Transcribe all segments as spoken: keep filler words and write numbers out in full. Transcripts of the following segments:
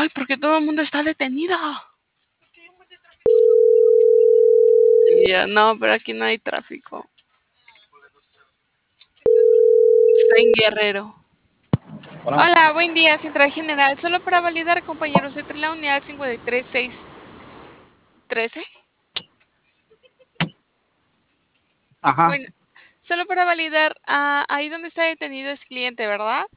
Ay, porque todo el mundo está detenido. Ya, no, pero aquí no hay tráfico. Está en Guerrero. Hola. Hola, buen día, Central General. Solo para validar, compañeros, entre la unidad cincuenta y tres seis trece. Ajá. Bueno, solo para validar, ah, ahí donde está detenido es cliente, ¿verdad?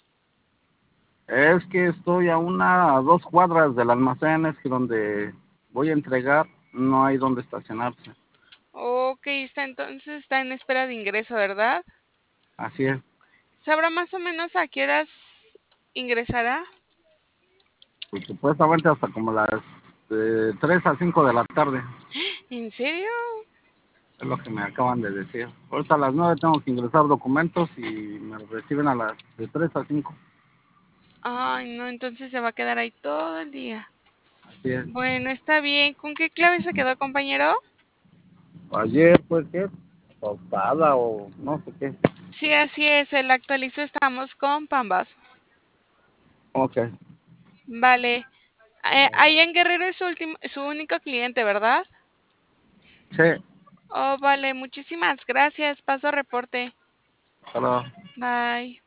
Es que estoy a una a dos cuadras del almacén, es que donde voy a entregar no hay donde estacionarse. Ok, está entonces está en espera de ingreso, ¿verdad? Así es. ¿Sabrá más o menos a qué horas ingresará? Pues supuestamente hasta como las de tres a cinco de la tarde, ¿En serio? es lo que me acaban de decir. Ahorita a las nueve tengo que ingresar documentos y me reciben a las de tres a cinco. Ay, no, entonces se va a quedar ahí todo el día. Así es. Bueno, está bien. ¿Con qué clave se quedó, compañero? Ayer fue que tostada o no sé qué. Sí, así es. El actualizo estamos con Pambas. Ok. Vale. Eh, ahí en Guerrero es su último, su único cliente, ¿verdad? Sí. Oh, vale. Muchísimas gracias. Paso reporte. Hola. Bye.